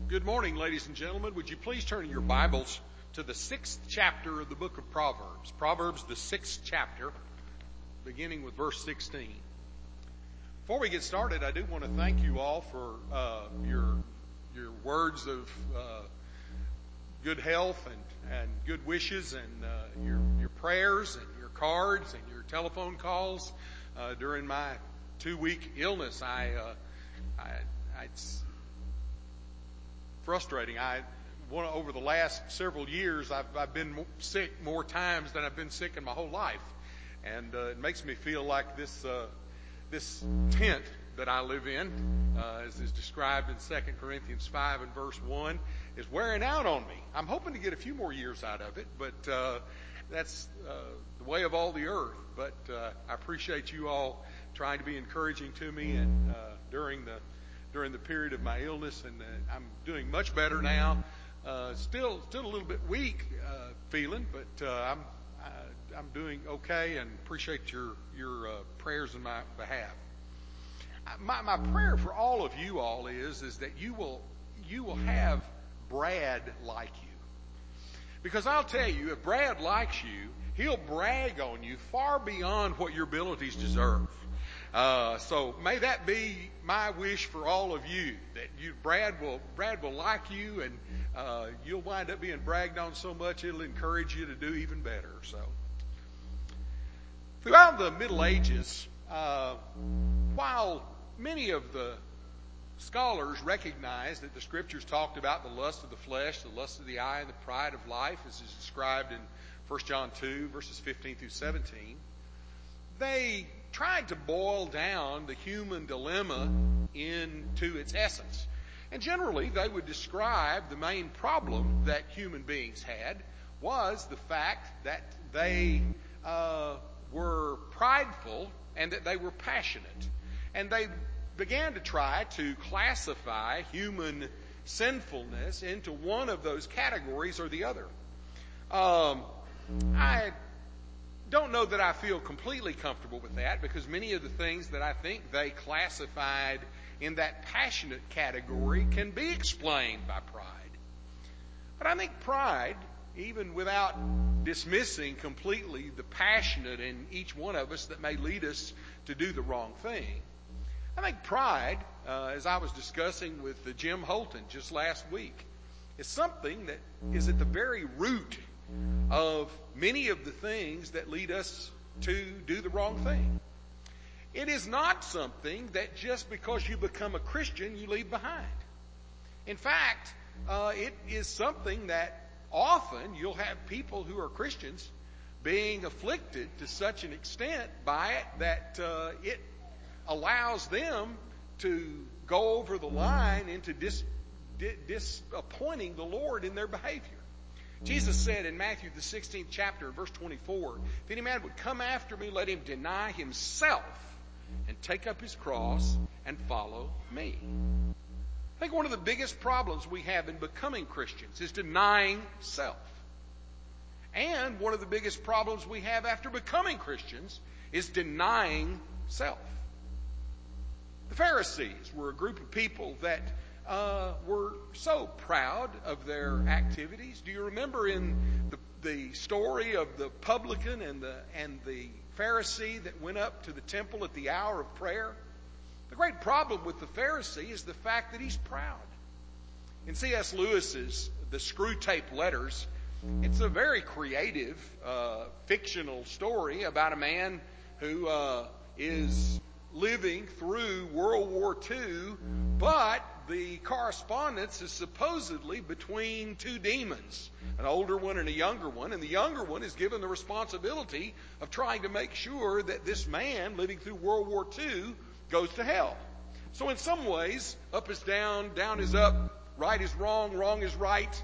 Good morning, ladies and gentlemen. Would you please turn your Bibles to the 6th chapter of the book of Proverbs. Proverbs, the 6th chapter, beginning with verse 16. Before we get started, I do want to thank you all for your words of good health and good wishes and your prayers and your cards and your telephone calls during my 2-week illness. It's frustrating. Over the last several years, I've been sick more times than I've been sick in my whole life, and it makes me feel like this tent that I live in, as is described in 2 Corinthians 5 and verse 1, is wearing out on me. I'm hoping to get a few more years out of it, but that's the way of all the earth. But I appreciate you all trying to be encouraging to me and during the period of my illness, and I'm doing much better now. Still a little bit weak feeling, but I'm doing okay, and appreciate your prayers in my behalf. My prayer for all of you all is that you will have Brad like you, because I'll tell you, if Brad likes you, he'll brag on you far beyond what your abilities deserve. So may that be my wish for all of you, that Brad will like you, and you'll wind up being bragged on so much it'll encourage you to do even better. So throughout the Middle Ages, while many of the scholars recognized that the Scriptures talked about the lust of the flesh, the lust of the eye, and the pride of life, as is described in 1 John 2, verses 15 through 17, they tried to boil down the human dilemma into its essence. And generally, they would describe the main problem that human beings had was the fact that they were prideful and that they were passionate. And they began to try to classify human sinfulness into one of those categories or the other. I don't know that I feel completely comfortable with that, because many of the things that I think they classified in that passionate category can be explained by pride. But I think pride, even without dismissing completely the passionate in each one of us that may lead us to do the wrong thing, I think pride, as I was discussing with Jim Holton just last week, is something that is at the very root of many of the things that lead us to do the wrong thing. It is not something that just because you become a Christian you leave behind. In fact, it is something that often you'll have people who are Christians being afflicted to such an extent by it that it allows them to go over the line into disappointing the Lord in their behavior. Jesus said in Matthew the 16th chapter, verse 24, if any man would come after me, let him deny himself and take up his cross and follow me. I think one of the biggest problems we have in becoming Christians is denying self. And one of the biggest problems we have after becoming Christians is denying self. The Pharisees were a group of people that were so proud of their activities. Do you remember in the story of the publican and the Pharisee that went up to the temple at the hour of prayer? The great problem with the Pharisee is the fact that he's proud. In C.S. Lewis's The Screwtape Letters, it's a very creative fictional story about a man who is living through World War II, but the correspondence is supposedly between two demons, an older one and a younger one, and the younger one is given the responsibility of trying to make sure that this man living through World War II goes to hell. So in some ways, up is down, down is up, right is wrong, wrong is right.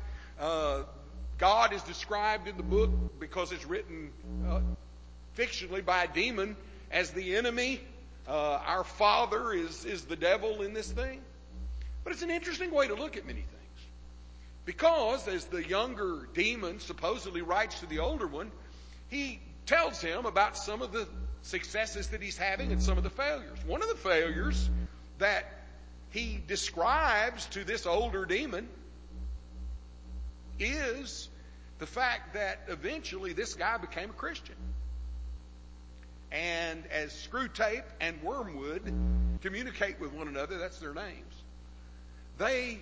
God is described in the book, because it's written fictionally by a demon, as the enemy. Our father is the devil in this thing. But it's an interesting way to look at many things. Because as the younger demon supposedly writes to the older one, he tells him about some of the successes that he's having and some of the failures. One of the failures that he describes to this older demon is the fact that eventually this guy became a Christian. And as Screwtape and Wormwood communicate with one another, that's their names, they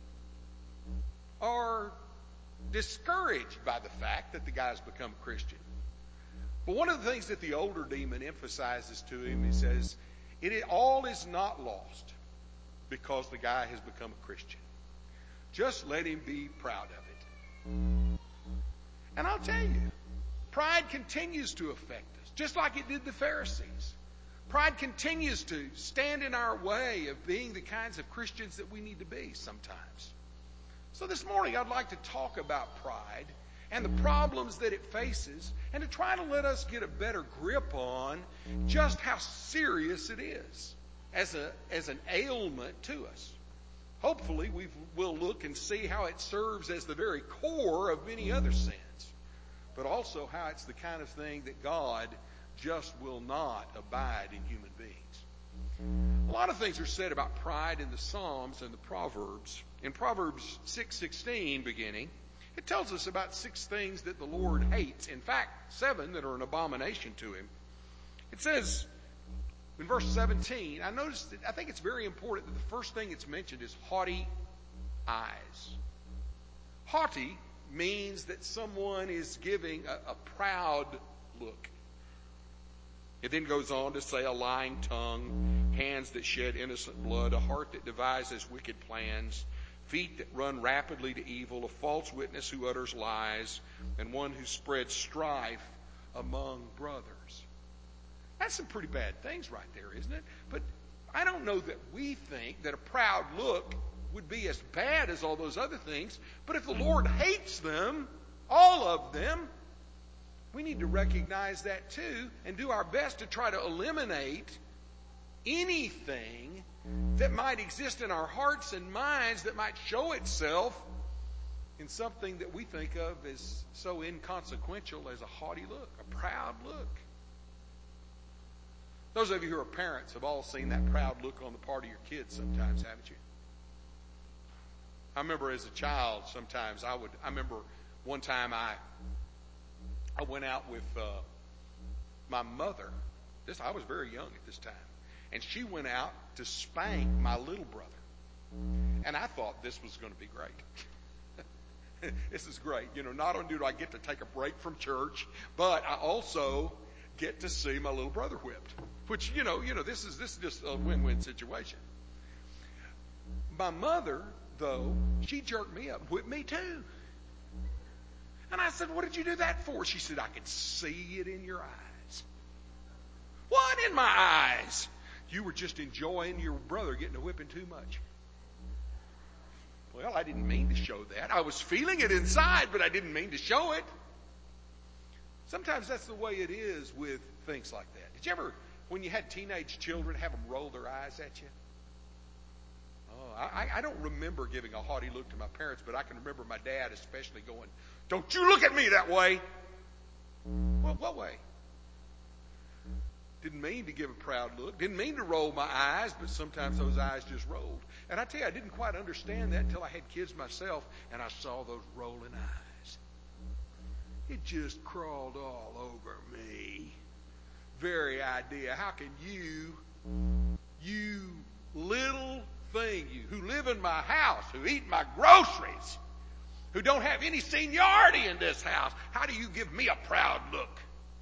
are discouraged by the fact that the guy's become a Christian. But one of the things that the older demon emphasizes to him, he says, all is not lost because the guy has become a Christian. Just let him be proud of it. And I'll tell you, pride continues to affect us, just like it did the Pharisees. Pride continues to stand in our way of being the kinds of Christians that we need to be sometimes. So this morning I'd like to talk about pride and the problems that it faces, and to try to let us get a better grip on just how serious it is as an ailment to us. Hopefully we'll look and see how it serves as the very core of many other sins, but also how it's the kind of thing that God just will not abide in human beings. A lot of things are said about pride in the Psalms and the Proverbs. In Proverbs 6:16 beginning, it tells us about 6 things that the Lord hates. In fact, 7 that are an abomination to him. It says in verse 17, I think it's very important that the first thing it's mentioned is haughty eyes. Haughty means that someone is giving a proud look. It then goes on to say a lying tongue, hands that shed innocent blood, a heart that devises wicked plans, feet that run rapidly to evil, a false witness who utters lies, and one who spreads strife among brothers. That's some pretty bad things right there, isn't it? But I don't know that we think that a proud look would be as bad as all those other things. But if the Lord hates them, all of them, we need to recognize that too and do our best to try to eliminate anything that might exist in our hearts and minds that might show itself in something that we think of as so inconsequential as a haughty look, a proud look. Those of you who are parents have all seen that proud look on the part of your kids sometimes, haven't you? I remember as a child sometimes I remember one time I went out with my mother. I was very young at this time. And she went out to spank my little brother. And I thought this was going to be great. This is great. Not only do I get to take a break from church, but I also get to see my little brother whipped. Which, this is just a win-win situation. My mother, though, she jerked me up and whipped me too. And I said, "What did you do that for?" She said, "I could see it in your eyes." What in my eyes? You were just enjoying your brother getting a whipping too much. Well, I didn't mean to show that. I was feeling it inside, but I didn't mean to show it. Sometimes that's the way it is with things like that. Did you ever, when you had teenage children, have them roll their eyes at you? Oh, I don't remember giving a haughty look to my parents, but I can remember my dad especially going, "Don't you look at me that way." Well, what way? Didn't mean to give a proud look. Didn't mean to roll my eyes, but sometimes those eyes just rolled. And I tell you, I didn't quite understand that until I had kids myself and I saw those rolling eyes. It just crawled all over me. Very idea. How can you little thing, you who live in my house, who eat my groceries, who don't have any seniority in this house, how do you give me a proud look?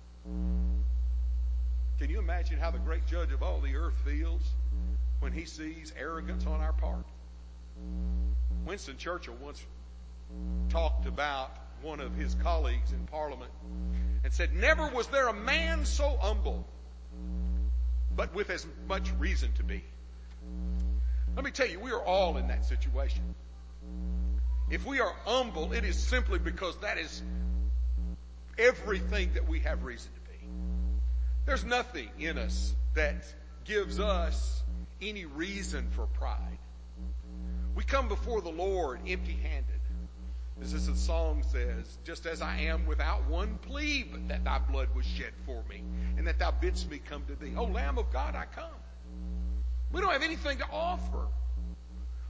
Can you imagine how the great judge of all the earth feels when he sees arrogance on our part? Winston Churchill once talked about one of his colleagues in Parliament and said, "Never was there a man so humble, but with as much reason to be." Let me tell you, we are all in that situation. If we are humble, it is simply because that is everything that we have reason to be. There's nothing in us that gives us any reason for pride. We come before the Lord empty-handed. As the song says, "Just as I am without one plea, but that thy blood was shed for me, and that thou bidst me come to thee. O Lamb of God, I come." We don't have anything to offer.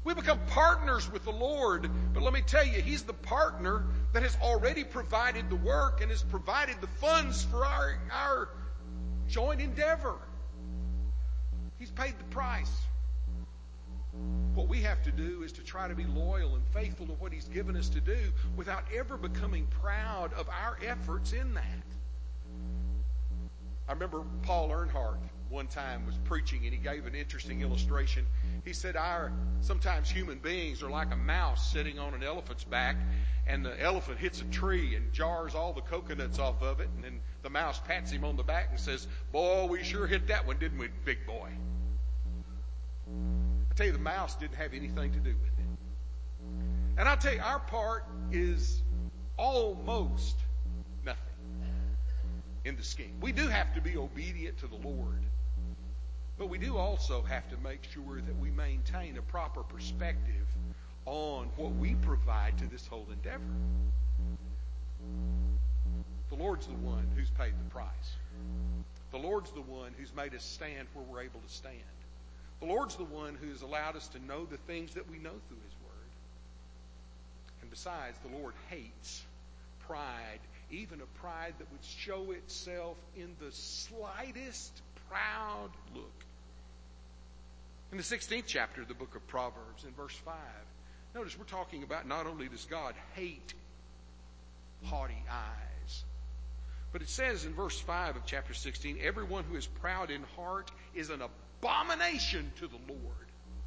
We become partners with the Lord. But let me tell you, He's the partner that has already provided the work and has provided the funds for our joint endeavor. He's paid the price. What we have to do is to try to be loyal and faithful to what He's given us to do without ever becoming proud of our efforts in that. I remember Paul Earnhardt one time was preaching, and he gave an interesting illustration. He said sometimes human beings are like a mouse sitting on an elephant's back, and the elephant hits a tree and jars all the coconuts off of it, and then the mouse pats him on the back and says, "Boy, we sure hit that one, didn't we, big boy?" I tell you, the mouse didn't have anything to do with it. And I'll tell you, our part is almost nothing in the scheme. We do have to be obedient to the Lord, but we do also have to make sure that we maintain a proper perspective on what we provide to this whole endeavor. The Lord's the one who's paid the price. The Lord's the one who's made us stand where we're able to stand. The Lord's the one who has allowed us to know the things that we know through His Word. And besides, the Lord hates pride, even a pride that would show itself in the slightest proud look. In the 16th chapter of the book of Proverbs, in verse 5, notice we're talking about not only does God hate haughty eyes, but it says in verse 5 of chapter 16, everyone who is proud in heart is an abomination to the Lord.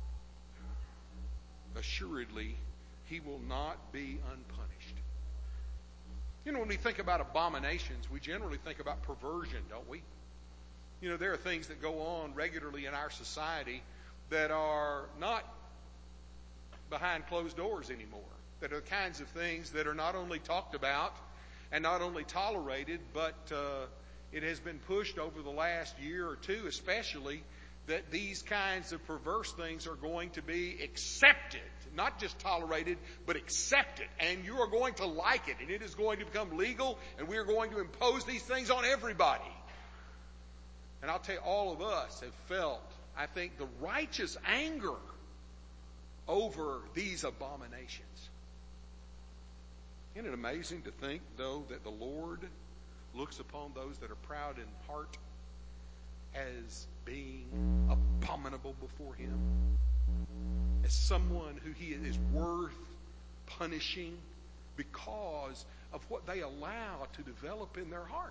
Assuredly, He will not be unpunished. You know, when we think about abominations, we generally think about perversion, don't we? You know, there are things that go on regularly in our society that are not behind closed doors anymore, that are the kinds of things that are not only talked about and not only tolerated, but it has been pushed over the last year or two especially, that these kinds of perverse things are going to be accepted, not just tolerated, but accepted. And you are going to like it, and it is going to become legal, and we are going to impose these things on everybody. And I'll tell you, all of us have felt, I think, the righteous anger over these abominations. Isn't it amazing to think, though, that the Lord looks upon those that are proud in heart as being abominable before Him, as someone who He is worth punishing because of what they allow to develop in their heart?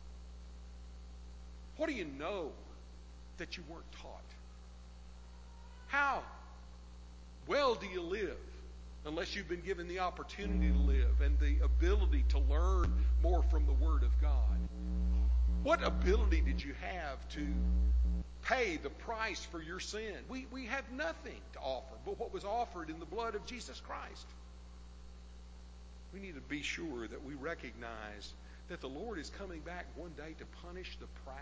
What do you know that you weren't taught? How well do you live unless you've been given the opportunity to live and the ability to learn more from the Word of God? What ability did you have to pay the price for your sin? We have nothing to offer but what was offered in the blood of Jesus Christ. We need to be sure that we recognize that the Lord is coming back one day to punish the proud.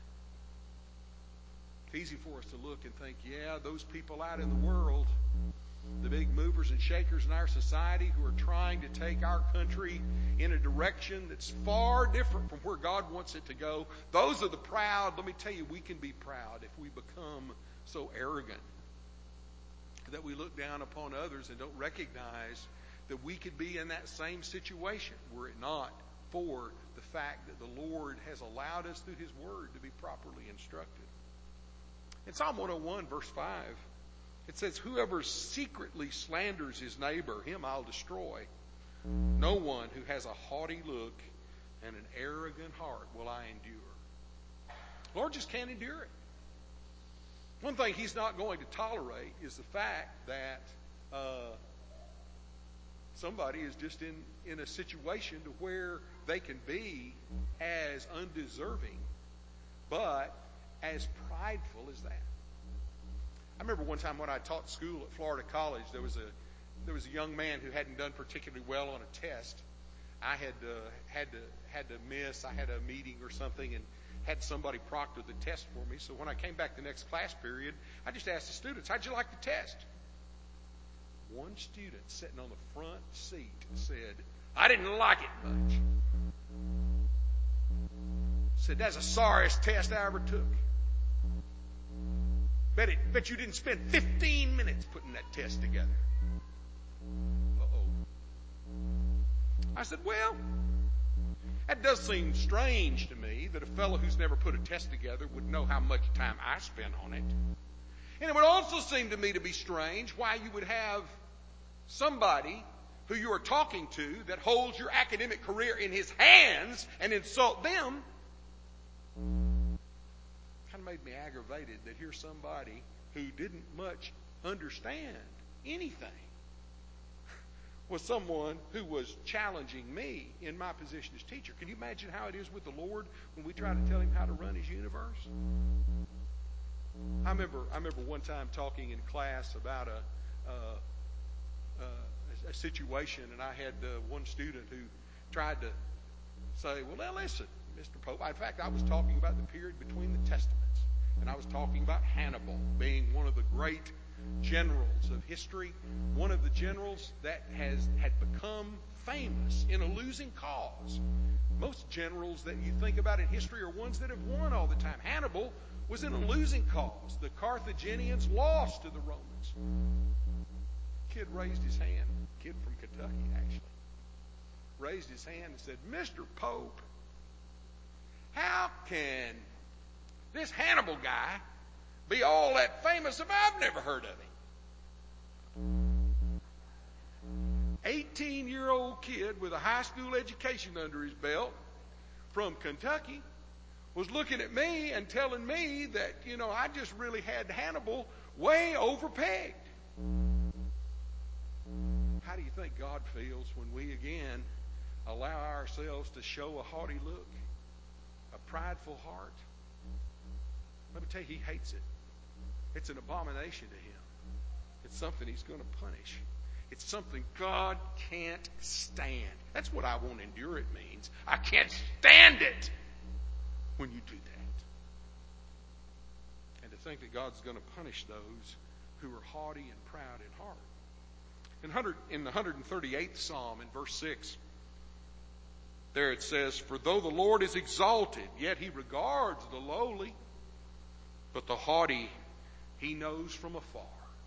It's easy for us to look and think, yeah, those people out in the world, the big movers and shakers in our society who are trying to take our country in a direction that's far different from where God wants it to go, those are the proud. Let me tell you, we can be proud if we become so arrogant that we look down upon others and don't recognize that we could be in that same situation were it not for the fact that the Lord has allowed us through His Word to be properly instructed. In Psalm 101, verse 5, it says, whoever secretly slanders his neighbor, him I'll destroy. No one who has a haughty look and an arrogant heart will I endure. The Lord just can't endure it. One thing He's not going to tolerate is the fact that somebody is just in a situation to where they can be as undeserving, but as prideful as that. I remember one time when I taught school at Florida College, there was a young man who hadn't done particularly well on a test. I had to miss. I had a meeting or something and had somebody proctor the test for me. So when I came back the next class period, I just asked the students, how'd you like the test? One student sitting on the front seat said, I didn't like it much. Said, that's the sorriest test I ever took. Bet you didn't spend 15 minutes putting that test together. Uh-oh. I said, well, that does seem strange to me that a fellow who's never put a test together would know how much time I spent on it. And it would also seem to me to be strange why you would have somebody who you are talking to that holds your academic career in his hands and insult them. Kind of made me aggravated that here's somebody who didn't much understand anything was someone who was challenging me in my position as teacher. Can you imagine how it is with the Lord when we try to tell him how to run his universe? I remember one time talking in class about a situation, and I had one student who tried to say, well, now listen, Mr. Pope. In fact, I was talking about the period between the Testaments, and I was talking about Hannibal being one of the great generals of history, one of the generals that had become famous in a losing cause. Most generals that you think about in history are ones that have won all the time. Hannibal was in a losing cause. The Carthaginians lost to the Romans. Kid raised his hand, kid from Kentucky actually, raised his hand and said, Mr. Pope, how can this Hannibal guy be all that famous if I've never heard of him? 18-year-old kid with a high school education under his belt from Kentucky was looking at me and telling me that, I just really had Hannibal way overpegged. How do you think God feels when we again allow ourselves to show a haughty look, a prideful heart? Let me tell you, he hates it. It's an abomination to him. It's something he's going to punish. It's something God can't stand. That's what I won't endure it means. I can't stand it when you do that. And to think that God's going to punish those who are haughty and proud in heart. In the 138th Psalm, in verse 6, there it says, for though the Lord is exalted, yet he regards the lowly, but the haughty he knows from afar.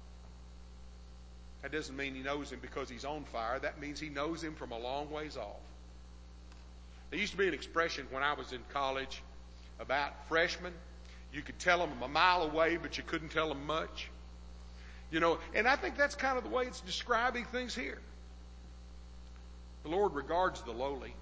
That doesn't mean he knows him because he's on fire. That means he knows him from a long ways off. There used to be an expression when I was in college about freshmen. You could tell them a mile away, but you couldn't tell them much. And I think that's kind of the way it's describing things here. The Lord regards the lowly.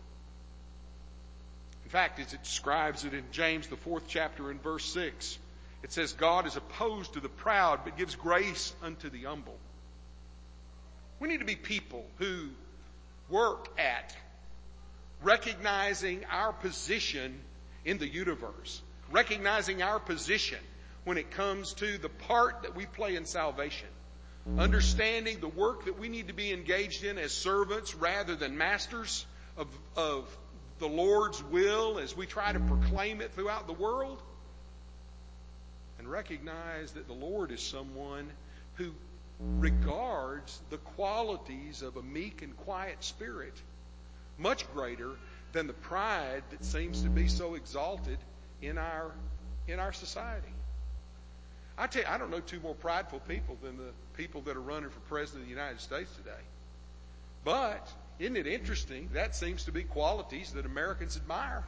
In fact, as it describes it in James, the 4th chapter in verse 6, it says, God is opposed to the proud, but gives grace unto the humble. We need to be people who work at recognizing our position in the universe, recognizing our position when it comes to the part that we play in salvation, understanding the work that we need to be engaged in as servants rather than masters of the Lord's will as we try to proclaim it throughout the world, and recognize that the Lord is someone who regards the qualities of a meek and quiet spirit much greater than the pride that seems to be so exalted in our society. I tell you, I don't know two more prideful people than the people that are running for president of the United States today. But isn't it interesting? That seems to be qualities that Americans admire.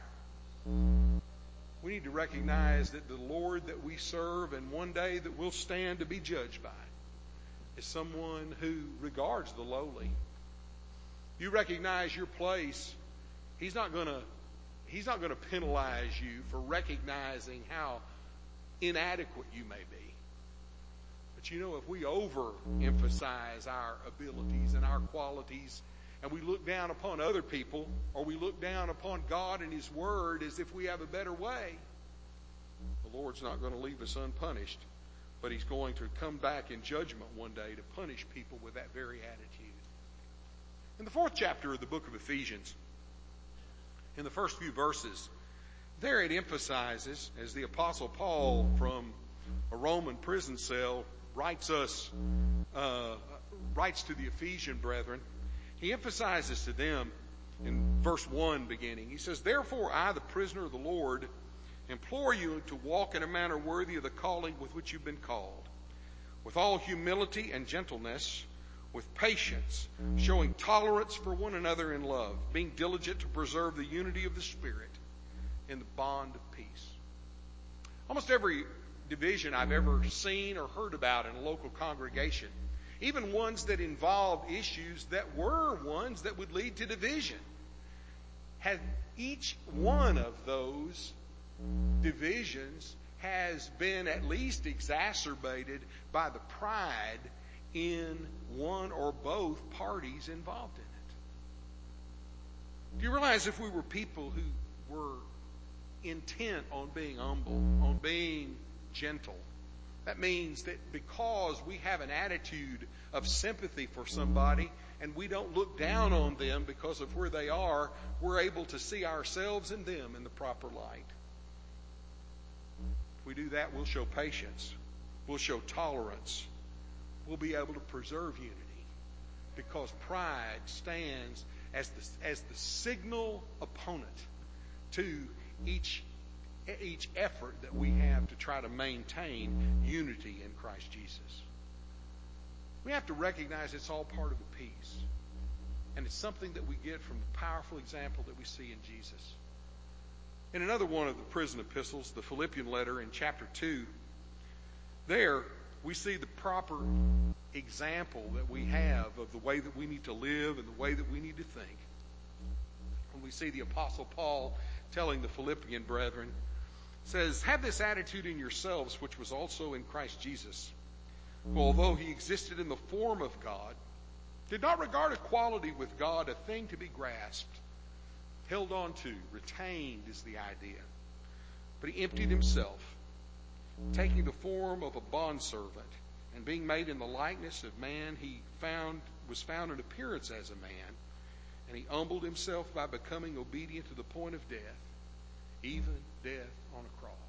We need to recognize that the Lord that we serve and one day that we'll stand to be judged by is someone who regards the lowly. You recognize your place. He's not going to penalize you for recognizing how inadequate you may be. But if we overemphasize our abilities and our qualities, and we look down upon other people, or we look down upon God and His Word as if we have a better way, the Lord's not going to leave us unpunished, but He's going to come back in judgment one day to punish people with that very attitude. In the 4th chapter of the book of Ephesians, in the first few verses, there it emphasizes, as the Apostle Paul from a Roman prison cell writes to the Ephesian brethren, he emphasizes to them in verse 1 beginning, he says, therefore I, the prisoner of the Lord, implore you to walk in a manner worthy of the calling with which you've been called, with all humility and gentleness, with patience, showing tolerance for one another in love, being diligent to preserve the unity of the Spirit in the bond of peace. Almost every division I've ever seen or heard about in a local congregation, even ones that involved issues that were ones that would lead to division, had each one of those divisions has been at least exacerbated by the pride in one or both parties involved in it. Do you realize if we were people who were intent on being humble, on being gentle, that means that because we have an attitude of sympathy for somebody and we don't look down on them because of where they are, we're able to see ourselves and them in the proper light. If we do that, we'll show patience. We'll show tolerance. We'll be able to preserve unity, because pride stands as the signal opponent to each effort that we have to try to maintain unity in Christ Jesus. We have to recognize it's all part of the peace. And it's something that we get from the powerful example that we see in Jesus. In another one of the prison epistles, the Philippian letter in chapter 2, there we see the proper example that we have of the way that we need to live and the way that we need to think. And we see the Apostle Paul telling the Philippian brethren, says, "Have this attitude in yourselves, which was also in Christ Jesus, who, although he existed in the form of God, did not regard equality with God a thing to be grasped, held on to, retained is the idea. But he emptied himself, taking the form of a bondservant, and being made in the likeness of man, he was found in appearance as a man, and he humbled himself by becoming obedient to the point of death, even death on a cross."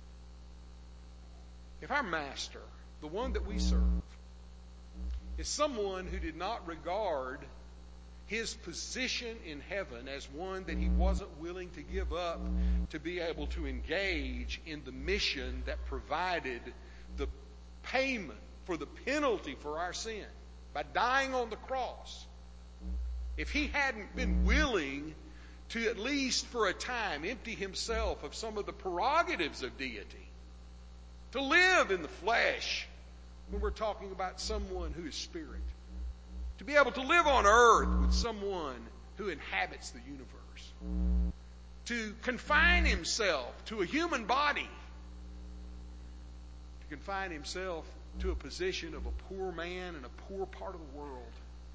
If our master, the one that we serve, is someone who did not regard his position in heaven as one that he wasn't willing to give up to be able to engage in the mission that provided the payment for the penalty for our sin by dying on the cross, if he hadn't been willing to, at least for a time, empty himself of some of the prerogatives of deity, to live in the flesh when we're talking about someone who is spirit, to be able to live on earth with someone who inhabits the universe, to confine himself to a human body, to confine himself to a position of a poor man in a poor part of the world.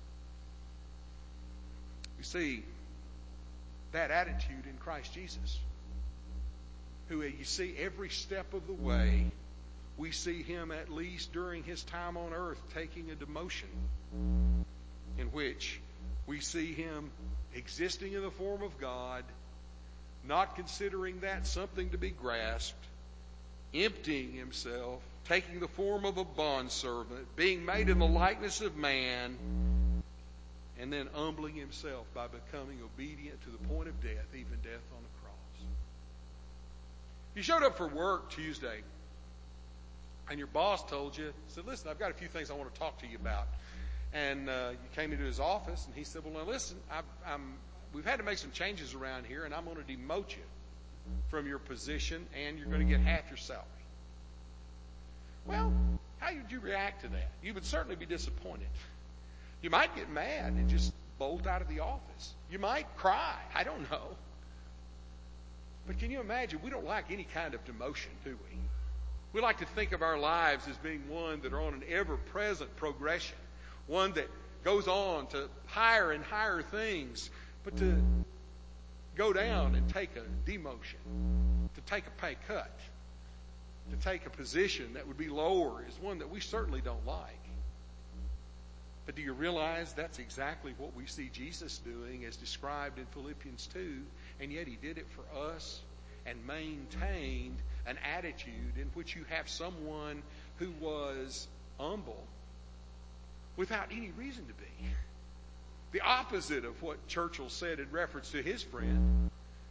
You see that attitude in Christ Jesus, who you see every step of the way. We see him, at least during his time on earth, taking a demotion in which we see him existing in the form of God, not considering that something to be grasped, emptying himself, taking the form of a bondservant, being made in the likeness of man, and then humbling himself by becoming obedient to the point of death, even death on the cross. You showed up for work Tuesday, and your boss told you, said, "Listen, I've got a few things I want to talk to you about." And you came into his office, and he said, "Well, now listen, we've had to make some changes around here, and I'm going to demote you from your position, and you're going to get half your salary." Well, how would you react to that? You would certainly be disappointed. You might get mad and just bolt out of the office. You might cry. I don't know. But can you imagine? We don't like any kind of demotion, do we? We like to think of our lives as being one that are on an ever-present progression, one that goes on to higher and higher things, but to go down and take a demotion, to take a pay cut, to take a position that would be lower is one that we certainly don't like. But do you realize that's exactly what we see Jesus doing as described in Philippians 2, and yet he did it for us and maintained an attitude in which you have someone who was humble without any reason to be. The opposite of what Churchill said in reference to his friend.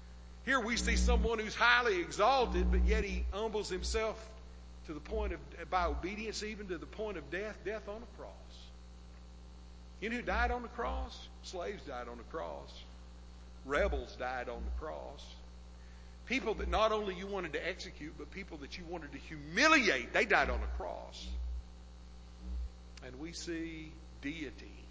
Here we see someone who's highly exalted, but yet he humbles himself to the point of, by obedience, even to the point of death on a cross. You know who died on the cross? Slaves died on the cross. Rebels died on the cross. People that not only you wanted to execute, but people that you wanted to humiliate, they died on the cross. And we see deity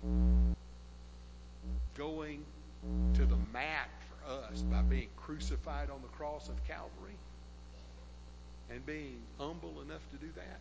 going to the mat for us by being crucified on the cross of Calvary and being humble enough to do that.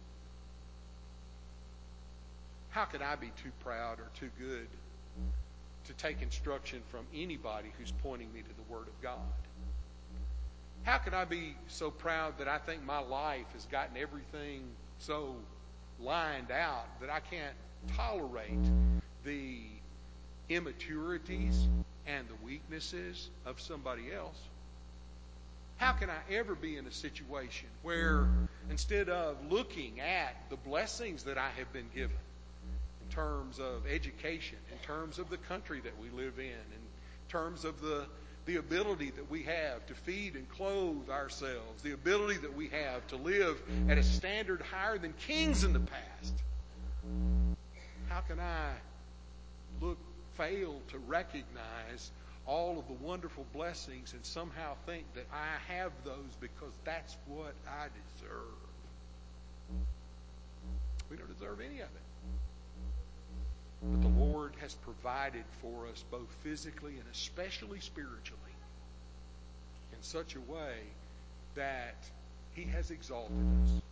How could I be too proud or too good to take instruction from anybody who's pointing me to the Word of God? How can I be so proud that I think my life has gotten everything so lined out that I can't tolerate the immaturities and the weaknesses of somebody else? How can I ever be in a situation where instead of looking at the blessings that I have been given in terms of education, in terms of the country that we live in terms of the ability that we have to feed and clothe ourselves, the ability that we have to live at a standard higher than kings in the past, how can I fail to recognize all of the wonderful blessings and somehow think that I have those because that's what I deserve? We don't deserve any of it. But the Lord has provided for us both physically and especially spiritually in such a way that He has exalted us.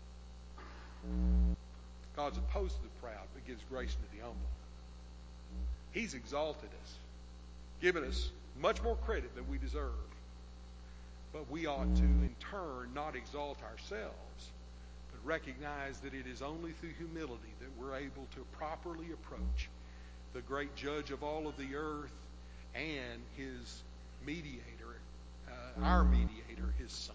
God's opposed to the proud, but gives grace to the humble. He's exalted us, given us much more credit than we deserve. But we ought to, in turn, not exalt ourselves, but recognize that it is only through humility that we're able to properly approach the great judge of all of the earth and His mediator, our mediator, His Son.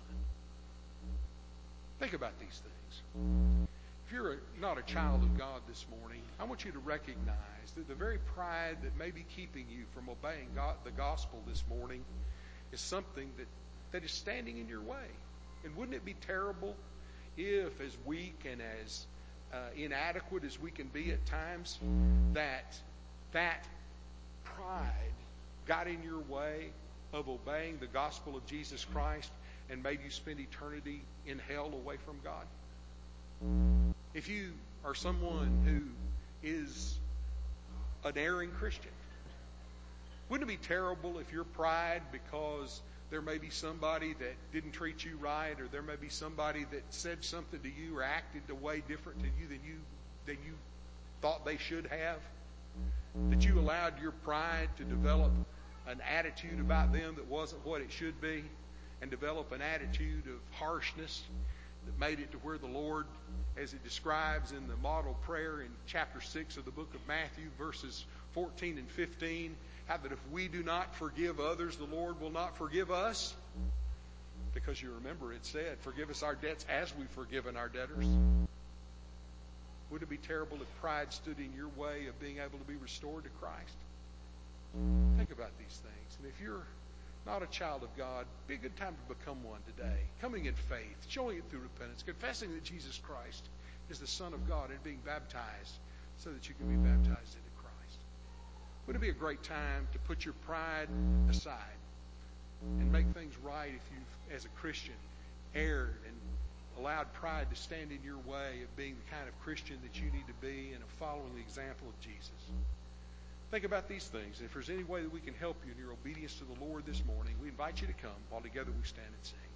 Think about these things. If you're not a child of God this morning, I want you to recognize that the very pride that may be keeping you from obeying God, the gospel this morning, is something that is standing in your way. And wouldn't it be terrible if, as weak and as inadequate as we can be at times, that pride got in your way of obeying the gospel of Jesus Christ and made you spend eternity in hell away from God? If you are someone who is an erring Christian, wouldn't it be terrible if your pride, because there may be somebody that didn't treat you right, or there may be somebody that said something to you or acted a way different to you than you thought they should have, that you allowed your pride to develop an attitude about them that wasn't what it should be, and develop an attitude of harshness that made it to where the Lord, as He describes in the model prayer in chapter 6 of the book of Matthew, verses 14 and 15, how that if we do not forgive others, the Lord will not forgive us. Because you remember it said, forgive us our debts as we've forgiven our debtors. Would it be terrible if pride stood in your way of being able to be restored to Christ? Think about these things. And if you're not a child of God, be a good time to become one today. Coming in faith, showing it through repentance, confessing that Jesus Christ is the Son of God, and being baptized so that you can be baptized into Christ. Would it be a great time to put your pride aside and make things right if you've, as a Christian, erred and allowed pride to stand in your way of being the kind of Christian that you need to be and of following the example of Jesus? Think about these things. If there's any way that we can help you in your obedience to the Lord this morning, we invite you to come while together we stand and sing.